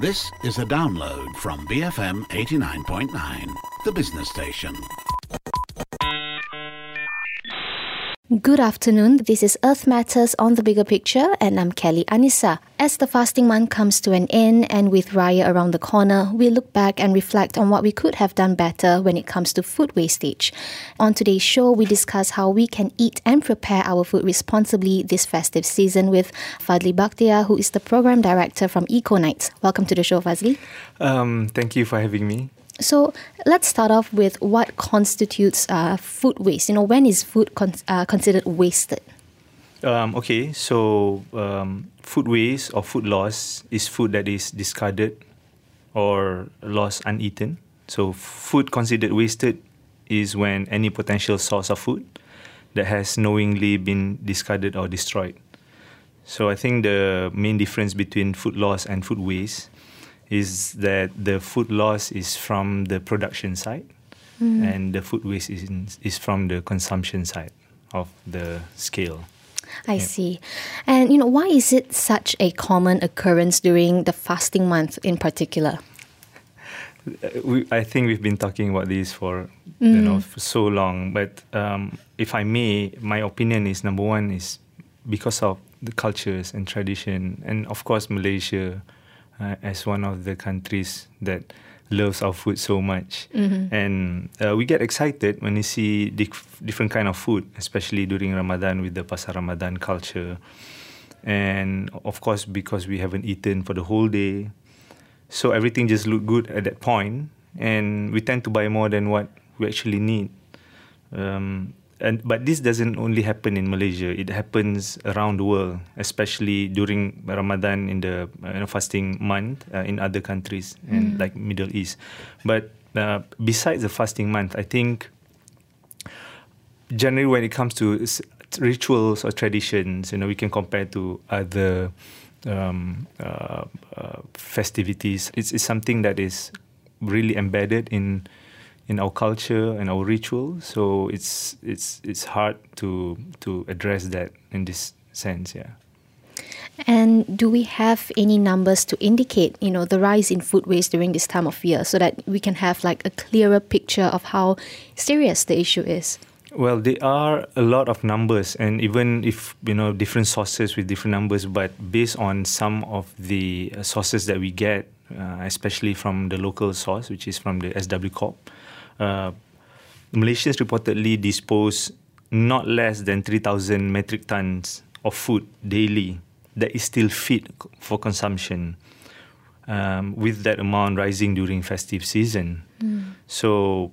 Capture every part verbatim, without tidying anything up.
This is a download from B F M eighty-nine point nine, the business station. Good afternoon, this is Earth Matters on the Bigger Picture and I'm Kelly Anissa. As the fasting month comes to an end and with Raya around the corner, we look back and reflect on what we could have done better when it comes to food wastage. On today's show, we discuss how we can eat and prepare our food responsibly this festive season with Fadli Bakhtiar, who is the Program Director from Eco Nights. Welcome to the show, Fazli. Um, thank you for having me. So let's start off with what constitutes uh, food waste. You know, when is food con- uh, considered wasted? Um, okay, so um, food waste or food loss is food that is discarded or lost uneaten. So food considered wasted is when any potential source of food that has knowingly been discarded or destroyed. So I think the main difference between food loss and food waste is that the food loss is from the production side mm. and the food waste is in, is from the consumption side of the scale. I yeah. see. And, you know, why is it such a common occurrence during the fasting month in particular? We, I think we've been talking about this for, mm. you know, for so long. But um, if I may, my opinion is number one is because of the cultures and tradition. And, of course, Malaysia Uh, as one of the countries that loves our food so much. Mm-hmm. And uh, we get excited when we see dif- different kind of food, especially during Ramadan with the Pasar Ramadan culture. And of course, because we haven't eaten for the whole day, so everything just looked good at that point, and we tend to buy more than what we actually need. Um, And, but this doesn't only happen in Malaysia. It happens around the world, especially during Ramadan in the uh, you know, fasting month uh, in other countries and mm. like Middle East. But uh, besides the fasting month, I think generally when it comes to rituals or traditions, you know, we can compare to other um, uh, uh, festivities. It's, it's something that is really embedded in in our culture and our rituals, so it's it's it's hard to to address that in this sense, yeah. And do we have any numbers to indicate, you know, the rise in food waste during this time of year, so that we can have like a clearer picture of how serious the issue is? Well, there are a lot of numbers, and even if, you know, different sources with different numbers, but based on some of the sources that we get, uh, especially from the local source, which is from the S W Corp, Uh, Malaysians reportedly dispose not less than three thousand metric tons of food daily that is still fit for consumption, um, with that amount rising during festive season. Mm. So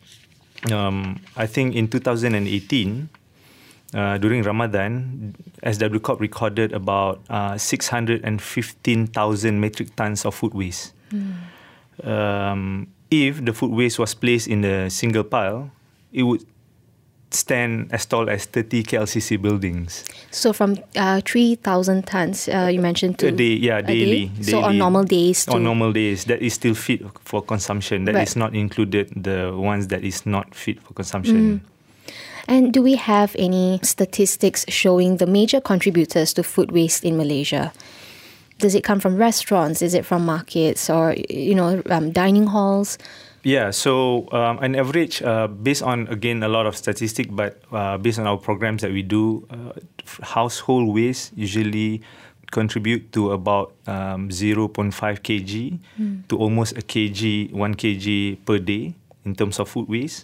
um, I think in two thousand eighteen, uh, during Ramadan, S W Corp recorded about uh, six hundred fifteen thousand metric tons of food waste. Mm. Um, If the food waste was placed in a single pile, it would stand as tall as thirty K L C C buildings. So from uh, three thousand tons, uh, you mentioned, to a day, yeah, a daily, day? daily. So on normal days, on normal days, that is still fit for consumption. That right. is not included the ones that is not fit for consumption. Mm. And do we have any statistics showing the major contributors to food waste in Malaysia? Does it come from restaurants? Is it from markets or, you know, um, dining halls? Yeah, so um, an average, uh, based on, again, a lot of statistics, but uh, based on our programs that we do, uh, household waste usually contribute to about um, zero point five kilograms mm. to almost a kg, one kilogram per day in terms of food waste.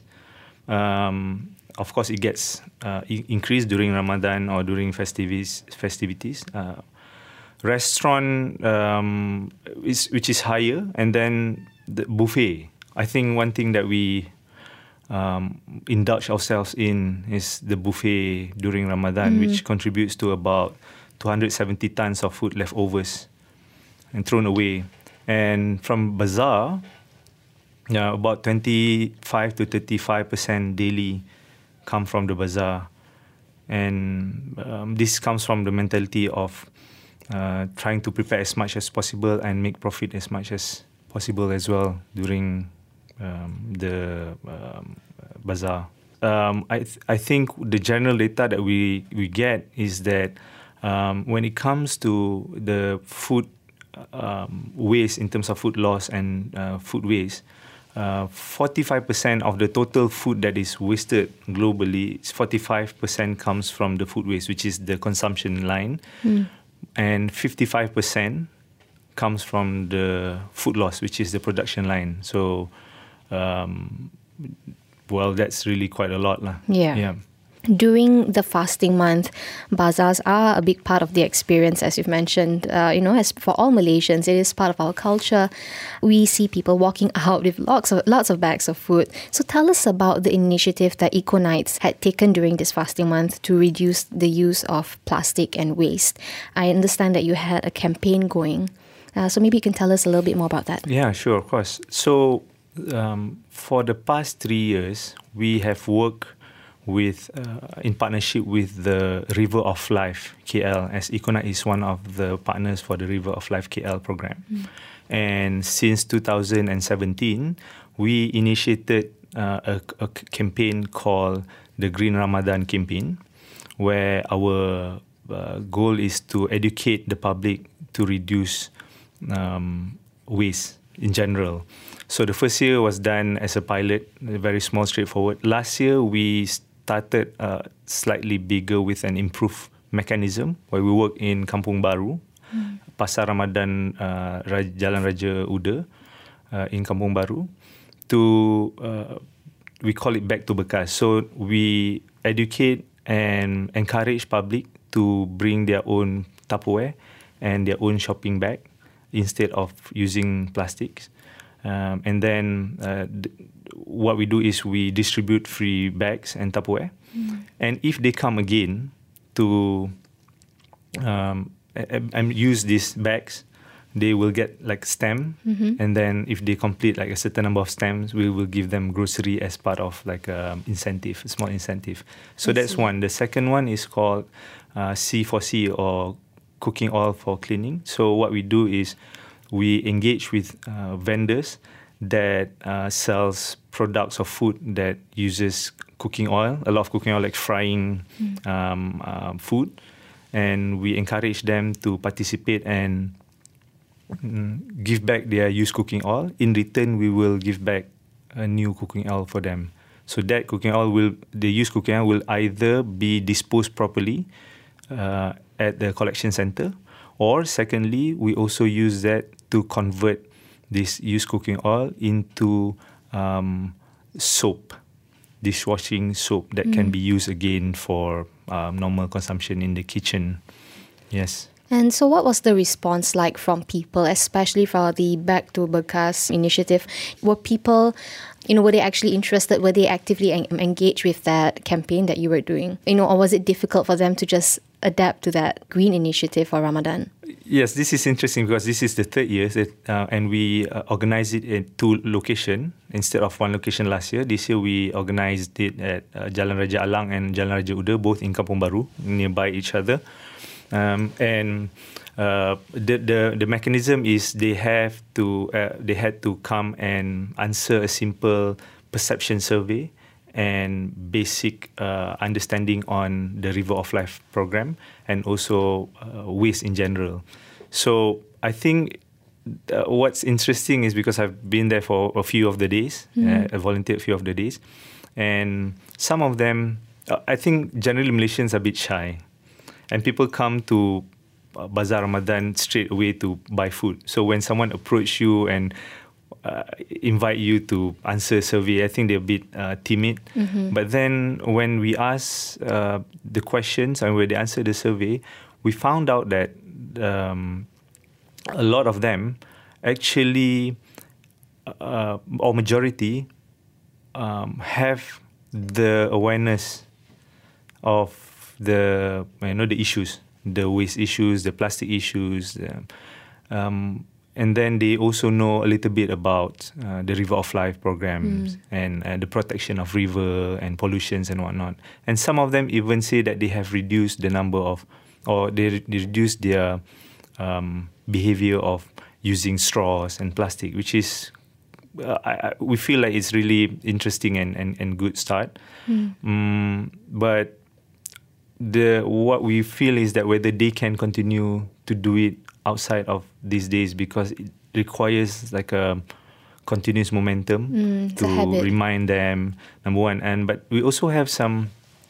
Um, of course, it gets uh, increased during Ramadan or during festivities. festivities. Uh, Restaurant, um, is, which is higher, and then the buffet. I think one thing that we um, indulge ourselves in is the buffet during Ramadan, mm. which contributes to about two hundred seventy tons of food leftovers and thrown away. And from bazaar, yeah, about twenty-five to thirty-five percent daily come from the bazaar. And um, this comes from the mentality of Uh, trying to prepare as much as possible and make profit as much as possible as well during um, the um, bazaar. Um, I th- I think the general data that we, we get is that um, when it comes to the food um, waste in terms of food loss and uh, food waste, uh, forty-five percent of the total food that is wasted globally, forty-five percent comes from the food waste, which is the consumption line, mm. and fifty-five percent comes from the food loss, which is the production line. So, um, well, that's really quite a lot, lah. Yeah. Yeah. During the fasting month, bazaars are a big part of the experience, as you've mentioned. Uh, you know, as for all Malaysians, it is part of our culture. We see people walking out with lots of lots of bags of food. So tell us about the initiative that Eco-Nights had taken during this fasting month to reduce the use of plastic and waste. I understand that you had a campaign going. Uh, so maybe you can tell us a little bit more about that. Yeah, sure, of course. So um, for the past three years, we have worked with uh, in partnership with the River of Life K L, as Eco-Night is one of the partners for the River of Life K L program. Mm. And since two thousand seventeen, we initiated uh, a, a campaign called the Green Ramadan campaign, where our uh, goal is to educate the public to reduce um, waste in general. So the first year was done as a pilot, very small, straightforward. Last year, we started uh, slightly bigger with an improved mechanism where we work in Kampung Baru, mm. Pasar Ramadan, uh, Jalan Raja Uda uh, in Kampung Baru. To uh, we call it Back to Bekas. So we educate and encourage public to bring their own Tupperware and their own shopping bag instead of using plastics. Um, and then uh, th- what we do is we distribute free bags and Tupperware. Mm. And if they come again to um, and, and use these bags, they will get like stamp. Mm-hmm. And then if they complete like a certain number of stamps, we will give them grocery as part of like an incentive, a small incentive. So I that's see. One. The second one is called uh, C four C, or cooking oil for cleaning. So what we do is we engage with uh, vendors that uh, sells products of food that uses cooking oil, a lot of cooking oil, like frying mm. um, uh, food. And we encourage them to participate and mm, give back their used cooking oil. In return, we will give back a new cooking oil for them. So that cooking oil will, the used cooking oil will either be disposed properly uh, at the collection center, or secondly, we also use that to convert this used cooking oil into um, soap, dishwashing soap that mm. can be used again for um, normal consumption in the kitchen. Yes. And so what was the response like from people, especially for the Back to Bekas initiative? Were people, you know, were they actually interested? Were they actively en- engaged with that campaign that you were doing? You know, or was it difficult for them to just adapt to that green initiative for Ramadan? Yes, this is interesting because this is the third year that, uh, and we uh, organized it at two locations instead of one location last year. This year we organized it at uh, Jalan Raja Alang and Jalan Raja Uda, both in Kampung Baru, nearby each other. Um, and uh, the, the the mechanism is they have to uh, they had to come and answer a simple perception survey and basic uh, understanding on the River of Life program and also uh, waste in general. So I think uh, what's interesting is because I've been there for a few of the days, mm. uh, I volunteered a few of the days, and some of them, uh, I think generally Malaysians are a bit shy. And people come to uh, Bazaar Ramadan straight away to buy food. So when someone approach you and uh, invite you to answer a survey, I think they're a bit uh, timid. Mm-hmm. But then when we ask uh, the questions and when they answer the survey, we found out that um, a lot of them actually, uh, or majority, um, have the awareness of the you know the issues, the waste issues, the plastic issues, uh, um, and then they also know a little bit about uh, the River of Life programs mm. and uh, the protection of river and pollutions and whatnot. And some of them even say that they have reduced the number of, or they, re- they reduced their um, behavior of using straws and plastic, which is uh, I, I, we feel like it's really interesting and and, and good start. Mm. Um, but The what we feel is that whether they can continue to do it outside of these days because it requires like a continuous momentum Mm, it's to a habit. remind them, number one. And but we also have some,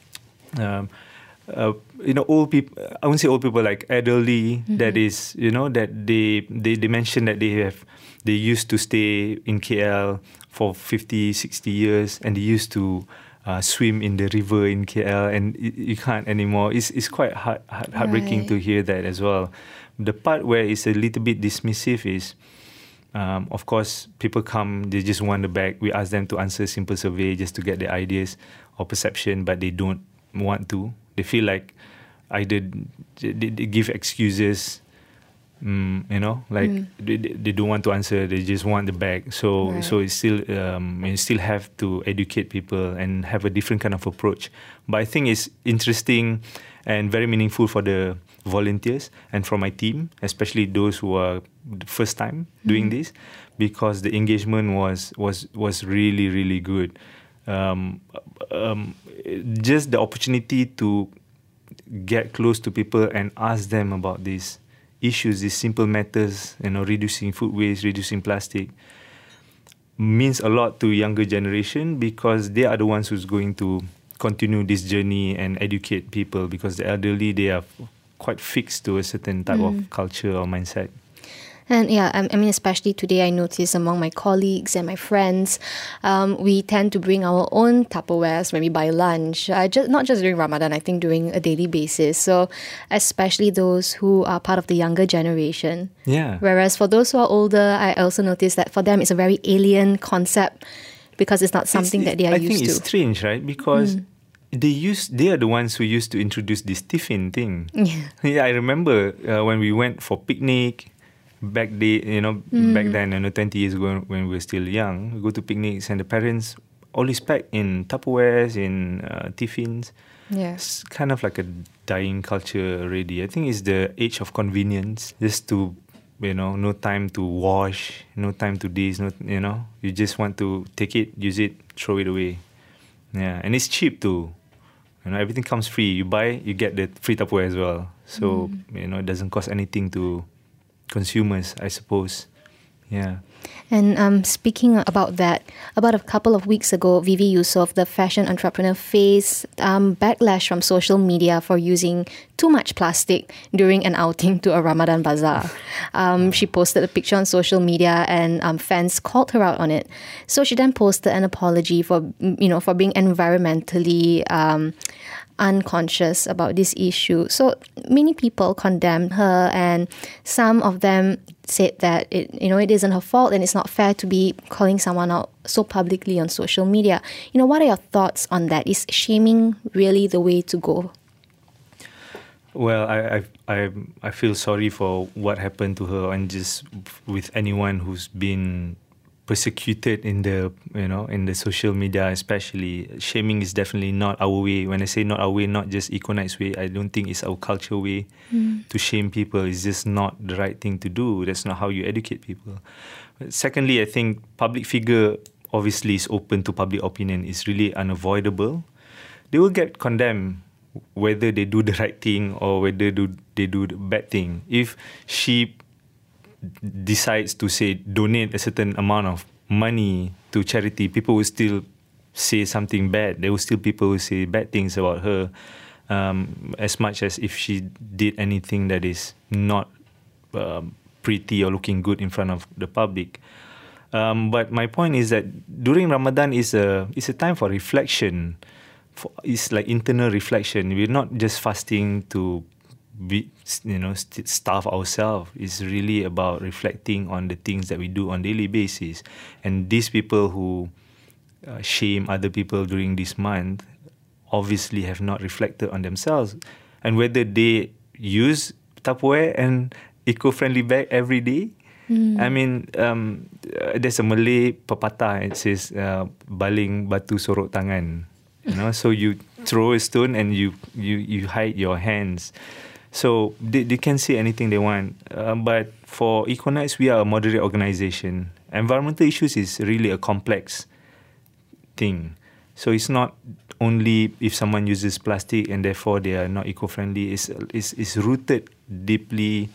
um, uh, you know, old people. I won't say old people, like elderly. Mm-hmm. That is, you know, that they they they mention that they have they used to stay in K L for fifty, sixty years, and they used to uh, swim in the river in K L, and you, you can't anymore. It's it's quite heart, heart, heartbreaking Right. to hear that as well. The part where it's a little bit dismissive is, um, of course, people come, they just want the bag. We ask them to answer a simple survey just to get their ideas or perception, but they don't want to. They feel like either they, they give excuses, mm, you know, like Mm. they, they don't want to answer. They just want the bag. So Right. so it's still um, you still have to educate people and have a different kind of approach. But I think it's interesting and very meaningful for the volunteers and for my team, especially those who are the first time doing this, because the engagement was was was really really good. Um, um, just the opportunity to get close to people and ask them about these issues, these simple matters, you know, reducing food waste, reducing plastic, means a lot to younger generation because they are the ones who's going to continue this journey and educate people, because the elderly, they are quite fixed to a certain type Mm. of culture or mindset. And yeah, I I mean, especially today, I notice among my colleagues and my friends, um, we tend to bring our own Tupperwares when we buy lunch. Uh, just, not just during Ramadan, I think during a daily basis. So, especially those who are part of the younger generation. Yeah. Whereas for those who are older, I also notice that for them, it's a very alien concept because it's not something It's- that they are I think used it's to. strange, right? Because they use they are the ones who used to introduce this tiffin thing. Yeah. Yeah, I remember uh, when we went for picnic back day, you know, back then, you know, twenty years ago when we were still young. We go to picnics and the parents always pack in Tupperwares, in uh, tiffins. Yes. It's kind of like a dying culture already. I think it's the age of convenience. Just to, you know, no time to wash, no time to this, no, you know, you just want to take it, use it, throw it away. Yeah, and it's cheap too. You know, everything comes free. You buy, you get the free Tupperware as well. So you know, it doesn't cost anything to consumers, I suppose. Yeah. And um, speaking about that, about a couple of weeks ago, Vivi Yusof, the fashion entrepreneur, faced um, backlash from social media for using too much plastic during an outing to a Ramadan bazaar. Um, she posted a picture on social media, and um, fans called her out on it. So she then posted an apology for, you know, for being environmentally um, unconscious about this issue. So many people condemned her, and some of them said that it, you know, it isn't her fault and it's not fair to be calling someone out so publicly on social media. You know, what are your thoughts on that? Is shaming really the way to go? Well, I, I I I feel sorry for what happened to her, and just with anyone who's been persecuted in the, you know, in the social media, especially. Shaming is definitely not our way. When I say not our way, not just Econite's way, I don't think it's our culture way to shame people. It's just not the right thing to do. That's not how you educate people. But secondly, I think public figure obviously is open to public opinion. It's really unavoidable. They will get condemned whether they do the right thing or whether do they do the bad thing. If she decides to say donate a certain amount of money to charity, people will still say something bad. There will still people who say bad things about her, um, as much as if she did anything that is not um, pretty or looking good in front of the public. Um, but my point is that during Ramadan is a is a time for reflection. For, it's like internal reflection. We're not just fasting to be, you know, st- starve ourselves. It's really about reflecting on the things that we do on daily basis. And these people who uh, shame other people during this month obviously have not reflected on themselves and whether they use Tupperware and eco-friendly bag every day. Mm. I mean, um, uh, there's a Malay pepatah. It says, uh, "Baling batu sorok tangan." You know, so you throw a stone and you you, you hide your hands. So they, they can say anything they want. Uh, but for Econites, we are a moderate organisation. Environmental issues is really a complex thing. So it's not only if someone uses plastic and therefore they are not eco-friendly. It's, it's, it's rooted deeply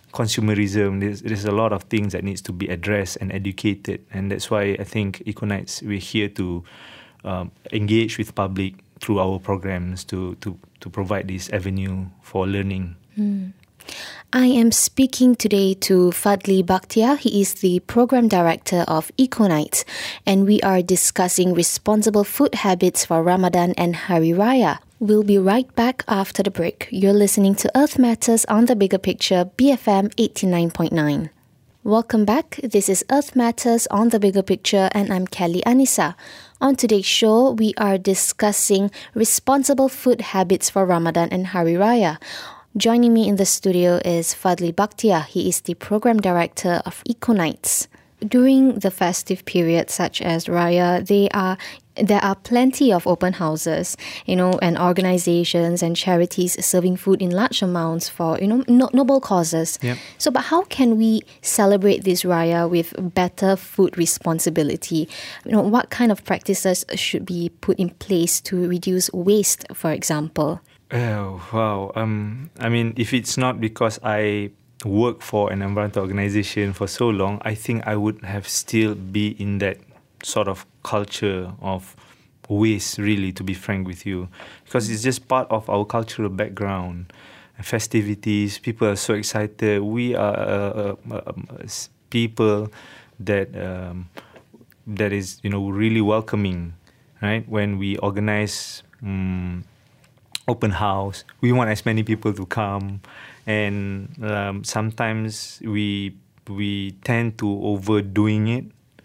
consumerism. There's, there's a lot of things that needs to be addressed and educated, and that's why I think Econites, we're here to um, engage with public through our programs to to to provide this avenue for learning. Mm. I am speaking today to Fadli Bakhtiar. He is the Program Director of Econites, and we are discussing responsible food habits for Ramadan and Hari Raya. We'll be right back after the break. You're listening to Earth Matters on the Bigger Picture, B F M eighty-nine point nine. Welcome back. This is Earth Matters on the Bigger Picture, and I'm Kelly Anissa. On today's show, we are discussing responsible food habits for Ramadan and Hari Raya. Joining me in the studio is Fadli Bakhtiar. He is the Program Director of Econites. During the festive period, such as Raya, they are there are plenty of open houses, you know, and organizations and charities serving food in large amounts for, you know, no, noble causes. Yep. So, but how can we celebrate this Raya with better food responsibility? You know, what kind of practices should be put in place to reduce waste, for example? Oh, wow. Um, I mean, if it's not because I work for an environmental organization for so long, I think I would have still be in that sort of culture of waste, really, to be frank with you. Because it's just part of our cultural background. Festivities, people are so excited. We are uh, uh, uh, people that um, that is, you know, really welcoming, right? When we organize um, open house, we want as many people to come, and um, sometimes we we tend to overdoing it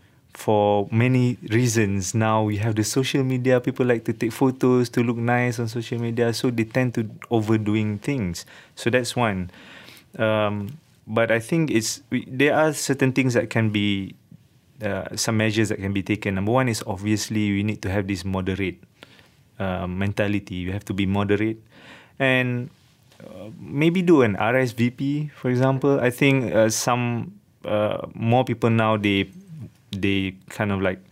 for many reasons. Now we have the social media, people like to take photos to look nice on social media, so they tend to overdoing things. So that's one. Um, but I think it's we, there are certain things that can be uh, some measures that can be taken. Number one is obviously we need to have this moderate Uh, mentality. You have to be moderate, and uh, maybe do an R S V P, for example. I think uh, some uh, more people now they they kind of like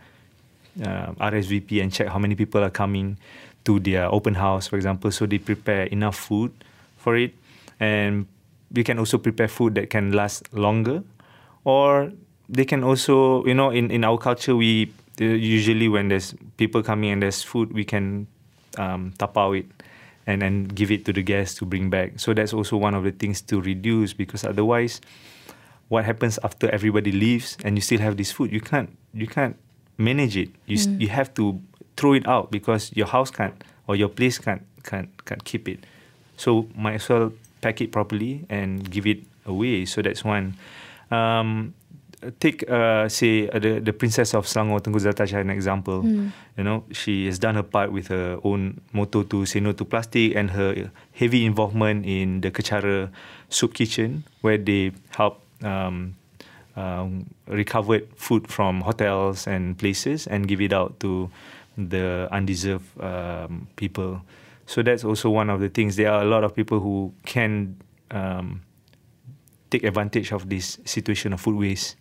uh, R S V P and check how many people are coming to their open house, for example. So they prepare enough food for it, and we can also prepare food that can last longer, or they can also, you know, in in our culture we. Usually when there's people coming and there's food, we can um, tapao it and then give it to the guests to bring back. So that's also one of the things to reduce, because otherwise what happens after everybody leaves and you still have this food? You can't you can't manage it. You mm. you have to throw it out because your house can't, or your place can't can't can't keep it. So might as well pack it properly and give it away. So that's one. Um, Take, uh, say, uh, the, the Princess of Selangor, Tengku Zata Shah, an example. Mm. You know, she has done her part with her own motto to say no to plastic, and her heavy involvement in the Kecara Soup Kitchen, where they help um, um, recovered food from hotels and places and give it out to the undeserved um, people. So that's also one of the things. There are a lot of people who can um, take advantage of this situation of food waste.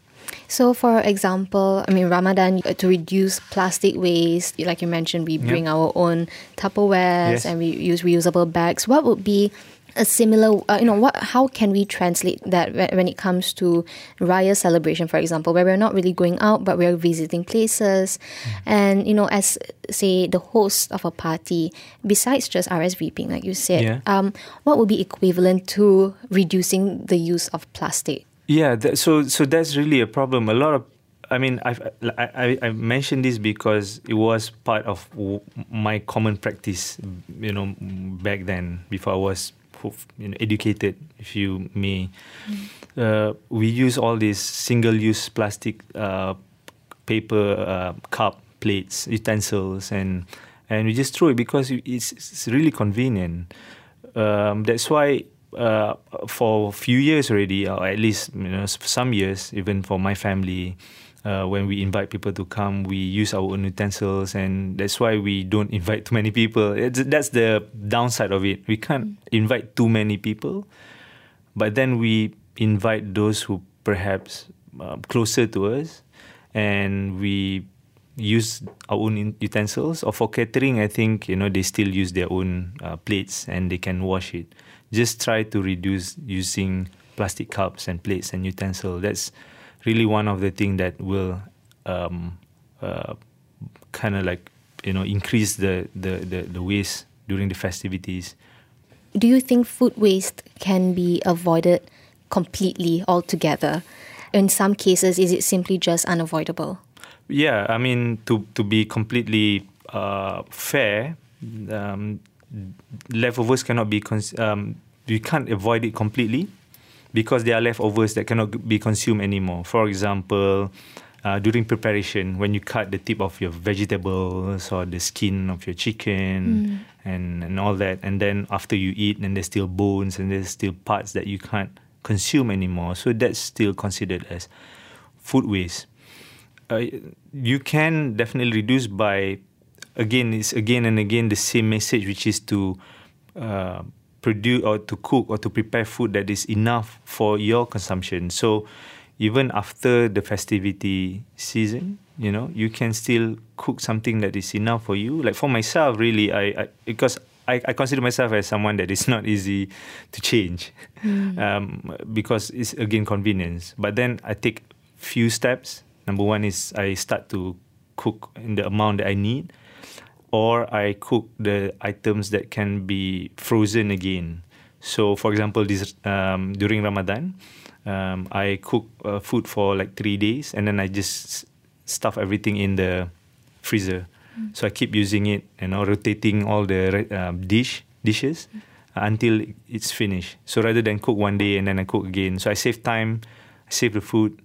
So, for example, I mean, Ramadan, to reduce plastic waste, like you mentioned, we bring yep. our own Tupperwares yes. and we use reusable bags. What would be a similar, uh, you know, what? How can we translate that when it comes to Raya celebration, for example, where we're not really going out, but we're visiting places, mm. and, you know, as, say, the host of a party, besides just R S V P, like you said, yeah. um, what would be equivalent to reducing the use of plastic? Yeah, that, so so that's really a problem. A lot of, I mean, I've, I I mentioned this because it was part of my common practice, you know, back then before I was, you know, educated, if you may. Mm. Uh, we use all these single-use plastic uh, paper uh, cup, plates, utensils, and and we just throw it because it's, it's really convenient. Um, that's why. Uh, for a few years already, or at least, you know, some years, even for my family, uh, when we invite people to come, we use our own utensils, and that's why we don't invite too many people. It's, that's the downside of it. We can't invite too many people, but then we invite those who perhaps uh, closer to us, and we use our own utensils. Or for catering, I think, you know, they still use their own uh, plates and they can wash it. Just try to reduce using plastic cups and plates and utensils. That's really one of the things that will um, uh, kind of like, you know, increase the, the, the, the waste during the festivities. Do you think food waste can be avoided completely altogether? In some cases, is it simply just unavoidable? Yeah, I mean, to, to be completely uh, fair, um, leftovers cannot be, cons- um, you can't avoid it completely because there are leftovers that cannot be consumed anymore. For example, uh, during preparation, when you cut the tip of your vegetables or the skin of your chicken mm. and, and all that, and then after you eat, and there's still bones and there's still parts that you can't consume anymore. So that's still considered as food waste. Uh, you can definitely reduce by, again, it's again and again the same message, which is to uh, produce or to cook or to prepare food that is enough for your consumption. So even after the festivity season, you know, you can still cook something that is enough for you. Like for myself, really, I, I because I, I consider myself as someone that is not easy to change mm. um, because it's, again, convenience. But then I take few steps. Number one is I start to cook in the amount that I need, or I cook the items that can be frozen again. So, for example, this um, during Ramadan, um, I cook uh, food for like three days, and then I just stuff everything in the freezer. Mm. So I keep using it, you know, rotating all the um, dish dishes mm. until it's finished. So rather than cook one day and then I cook again, so I save time, I save the food,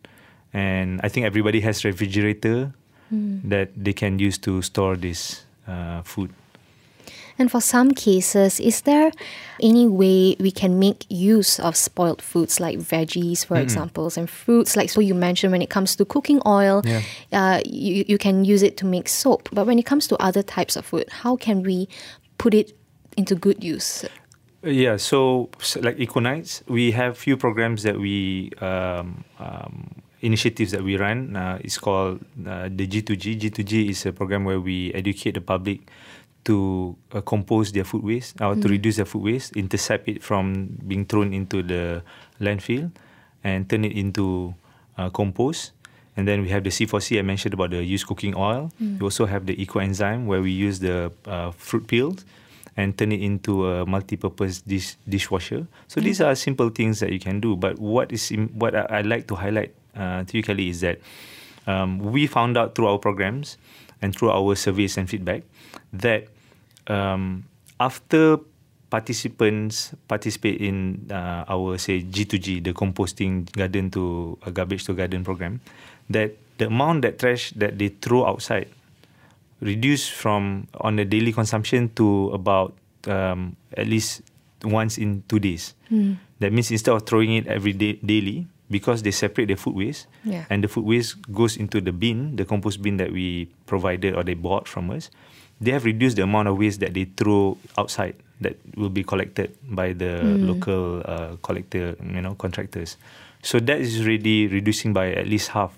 and I think everybody has refrigerator mm. that they can use to store this uh, food. And for some cases, is there any way we can make use of spoiled foods like veggies, for mm-hmm. example, and fruits? Like so you mentioned, when it comes to cooking oil, yeah. uh, you, you can use it to make soap. But when it comes to other types of food, how can we put it into good use? Yeah, so, so like Eco-Nights, we have few programs that we, um, um, initiatives that we run. Uh, it's called uh, the G two G. G two G is a program where we educate the public to uh, compose their food waste or mm. to reduce their food waste, intercept it from being thrown into the landfill and turn it into uh, compost. And then we have the C four C, I mentioned about the used cooking oil. Mm. We also have the eco-enzyme where we use the uh, fruit peels and turn it into a multi-purpose dish dishwasher. So mm. these are simple things that you can do. But what is in, what I, I like to highlight uh, to you, Kelly, is that um, we found out through our programs and through our surveys and feedback that um, after participants participate in uh, our, say, G two G, the composting garden to uh, garbage to garden program, that the amount that trash that they throw outside reduced from on the daily consumption to about um, at least once in two days. Mm. That means instead of throwing it every day daily, because they separate the food waste, yeah. and the food waste goes into the bin, the compost bin that we provided or they bought from us, they have reduced the amount of waste that they throw outside that will be collected by the mm. local uh, collector, you know, contractors. So that is already reducing by at least half.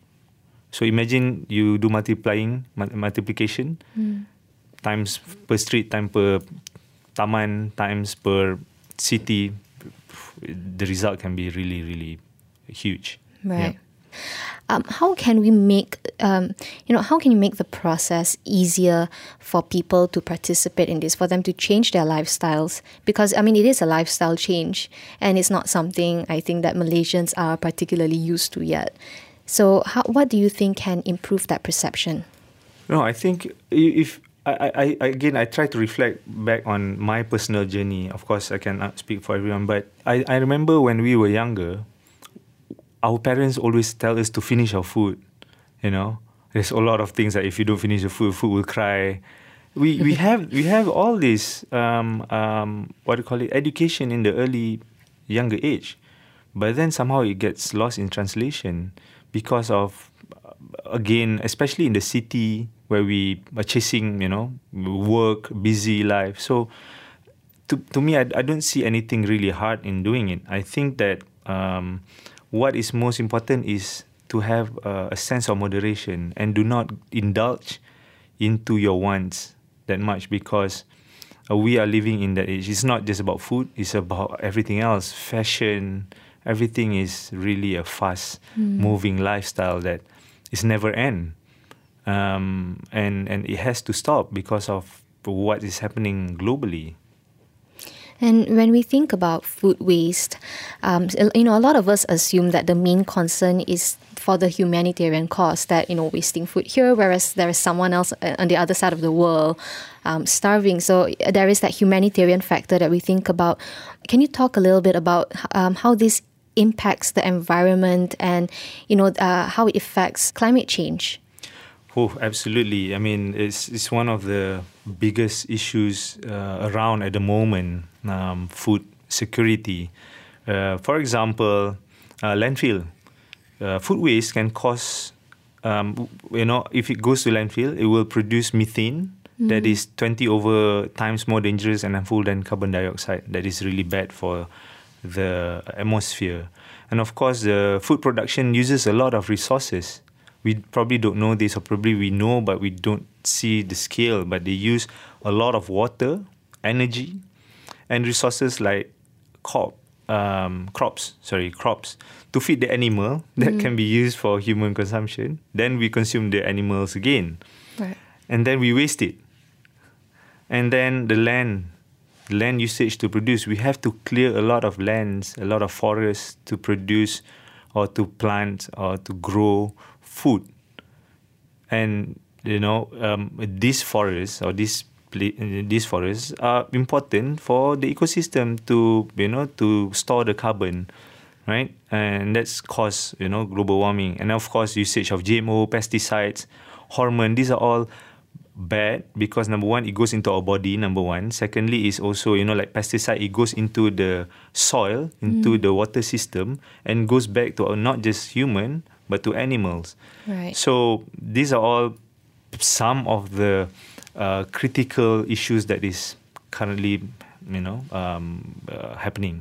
So imagine you do multiplying, multiplication, mm. times per street, times per taman, times per city, the result can be really, really huge. Right. Yeah. Um, how can we make, um, you know, how can you make the process easier for people to participate in this, for them to change their lifestyles? Because, I mean, it is a lifestyle change, and it's not something I think that Malaysians are particularly used to yet. So how, what do you think can improve that perception? No, I think if, I, I, again, I try to reflect back on my personal journey. Of course, I cannot speak for everyone, but I, I remember when we were younger, our parents always tell us to finish our food. You know, there's a lot of things that if you don't finish the food, food will cry. We we have we have all this um um what do you call it, education in the early younger age, but then somehow it gets lost in translation because of, again, especially in the city where we are chasing, you know, work, busy life. So to to me, I I don't see anything really hard in doing it. I think that um. what is most important is to have uh, a sense of moderation and do not indulge into your wants that much, because uh, we are living in that age. It's not just about food, it's about everything else, fashion, Everything is really a fast-moving mm. lifestyle that is never end, um, and and it has to stop because of what is happening globally. And when we think about food waste, um, you know, a lot of us assume that the main concern is for the humanitarian cause, that, you know, wasting food here, whereas there is someone else on the other side of the world um, starving. So there is that humanitarian factor that we think about. Can you talk a little bit about um, how this impacts the environment and, you know, uh, how it affects climate change? Oh, absolutely. I mean, it's it's one of the biggest issues uh, around at the moment, um, food security. Uh, for example, uh, landfill. Uh, food waste can cause, um, you know, if it goes to landfill, it will produce methane mm. that is twenty over times more dangerous and harmful than carbon dioxide. That is really bad for the atmosphere. And of course, the food production uses a lot of resources. We probably don't know this, or probably we know, but we don't see the scale. But they use a lot of water, energy, and resources like crop, um, crops, sorry, crops, to feed the animal that mm. can be used for human consumption. Then we consume the animals again. Right. And then we waste it. And then the land, land usage to produce. We have to clear a lot of lands, a lot of forests to produce or to plant or to grow food. And, you know, um, these forests or these these forests are important for the ecosystem to, you know, to store the carbon, right? And that's cause, you know, global warming. And of course, usage of G M O, pesticides, hormone, these are all bad because, number one, it goes into our body, number one. Secondly, is also, you know, like pesticide, it goes into the soil, into mm. the water system, and goes back to not just human, but to animals. Right. So these are all some of the uh, critical issues that is currently, you know, um, uh, happening.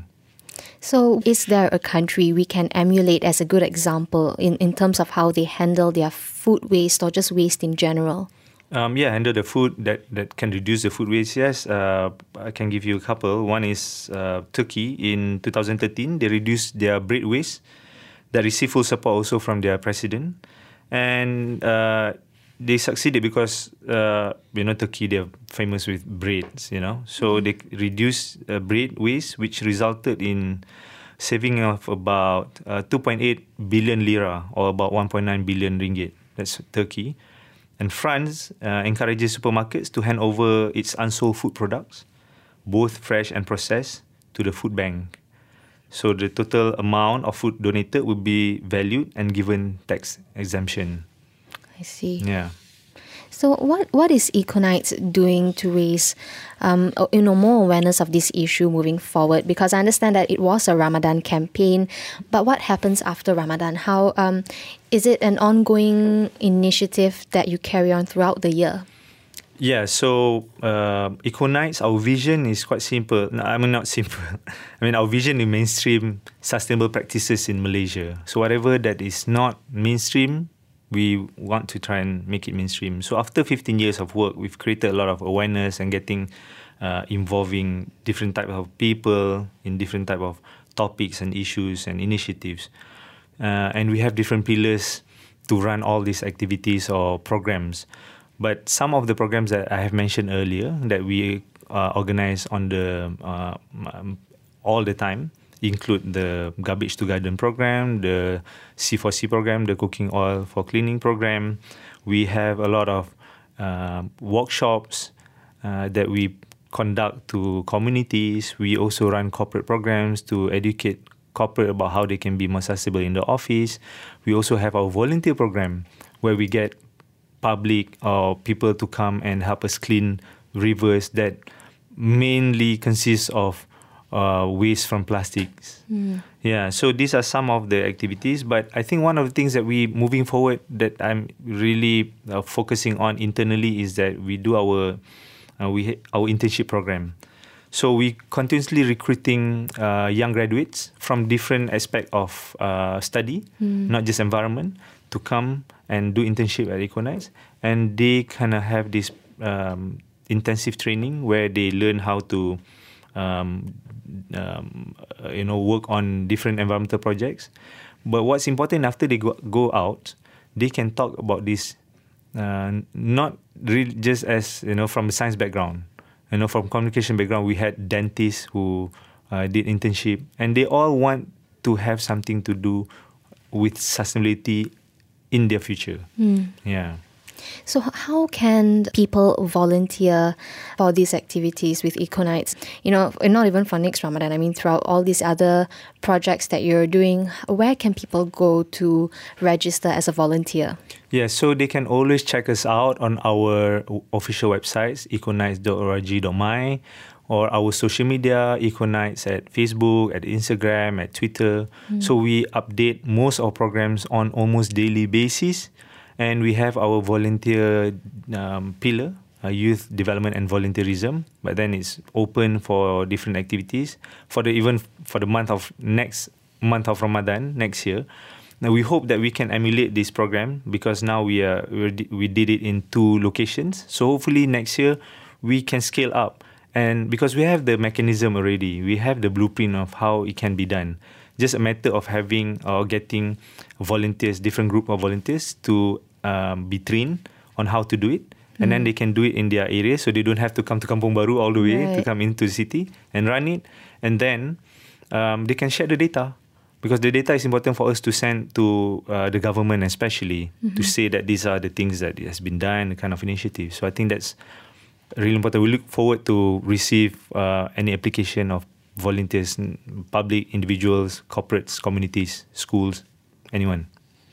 So is there a country we can emulate as a good example in, in terms of how they handle their food waste or just waste in general? Um, yeah, handle the food that, that can reduce the food waste. Yes, uh, I can give you a couple. One is uh, Turkey. In two thousand thirteen, they reduced their bread waste. That received full support also from their president. And uh, they succeeded because, uh, you know, Turkey, they're famous with breads, you know. So they reduced uh, bread waste, which resulted in saving of about uh, two point eight billion lira, or about one point nine billion ringgit. That's Turkey. And France uh, encourages supermarkets to hand over its unsold food products, both fresh and processed, to the food bank. So the total amount of food donated will be valued and given tax exemption. I see. Yeah. So what what is Econites doing to raise um, you know, more awareness of this issue moving forward? Because I understand that it was a Ramadan campaign, but what happens after Ramadan? How um, is it an ongoing initiative that you carry on throughout the year? Yeah, so uh, Econites, our vision is quite simple. No, I mean, not simple. I mean, our vision is mainstream sustainable practices in Malaysia. So whatever that is not mainstream, we want to try and make it mainstream. So after fifteen years of work, we've created a lot of awareness and getting uh, involving different types of people in different type of topics and issues and initiatives. Uh, and we have different pillars to run all these activities or programs. But some of the programs that I have mentioned earlier that we uh, organize on the uh, um, all the time include the Garbage to Garden program, the C four C program, the Cooking Oil for Cleaning program. We have a lot of uh, workshops uh, that we conduct to communities. We also run corporate programs to educate corporate about how they can be more accessible in the office. We also have our volunteer program where we get public or people to come and help us clean rivers that mainly consist of uh, waste from plastics. Mm. Yeah, so these are some of the activities. But I think one of the things that we moving forward that I'm really uh, focusing on internally is that we do our uh, we our internship program. So we continuously recruiting uh, young graduates from different aspects of uh, study, mm. not just environment, to come and do internship at Econites. And they kind of have this um, intensive training where they learn how to um, um, uh, you know, work on different environmental projects. But what's important, after they go, go out, they can talk about this, uh, not really just as, you know, from a science background. You know, from communication background, we had dentists who uh, did internship, and they all want to have something to do with sustainability in their future. Mm. Yeah. So how can people volunteer for these activities with Econites? You know, not even for next Ramadan, I mean throughout all these other projects that you're doing, where can people go to register as a volunteer? Yeah, so they can always check us out on our official websites, econites dot org dot my, or our social media, Econites at Facebook, at Instagram, at Twitter. Mm. So we update most of our programs on almost daily basis. And we have our volunteer um, pillar, uh, youth development and volunteerism. But then it's open for different activities for the even for the month of next month of Ramadan next year. Now we hope that we can emulate this program, because now we are we did it in two locations. So hopefully next year we can scale up, and because we have the mechanism already, we have the blueprint of how it can be done. Just a matter of having or getting volunteers, different group of volunteers to um, be trained on how to do it. Mm. And then they can do it in their area, so they don't have to come to Kampung Baru all the way right. to come into the city and run it. And then um, they can share the data, because the data is important for us to send to uh, the government, especially mm-hmm. to say that these are the things that has been done, the kind of initiative. So I think that's really important. We look forward to receive uh, any application of volunteers, public, individuals, corporates, communities, schools, anyone.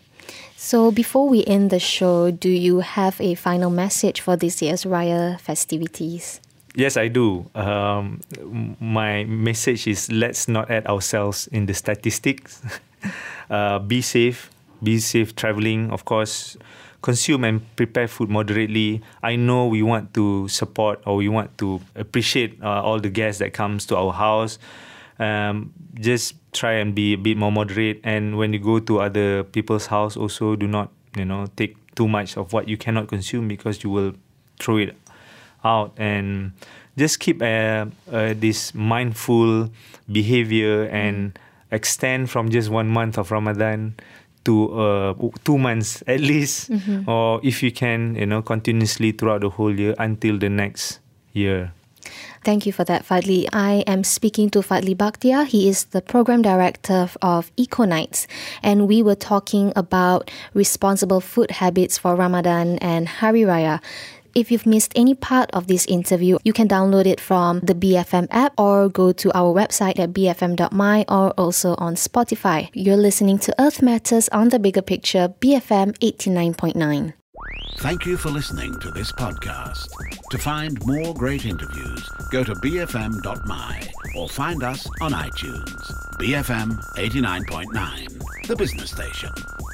So before we end the show, do you have a final message for this year's Raya festivities? Yes, I do. Um, my message is, let's not add ourselves in the statistics. uh, be safe, be safe traveling, of course. Consume and prepare food moderately. I know we want to support, or we want to appreciate uh, all the guests that comes to our house. Um, just try and be a bit more moderate. And when you go to other people's house, also do not, you know, take too much of what you cannot consume, because you will throw it out. And just keep uh, uh, this mindful behavior and extend from just one month of Ramadan to uh, two months at least, mm-hmm. or if you can, you know, continuously throughout the whole year until the next year. Thank you for that, Fadli. I am speaking to Fadli Bakhtiar. He is the Program Director of Econites, and we were talking about responsible food habits for Ramadan and Hari Raya. If you've missed any part of this interview, you can download it from the B F M app or go to our website at b f m dot m y or also on Spotify. You're listening to Earth Matters on the Bigger Picture, B F M eighty-nine point nine. Thank you for listening to this podcast. To find more great interviews, go to b f m dot m y or find us on iTunes. B F M eighty-nine point nine, the business station.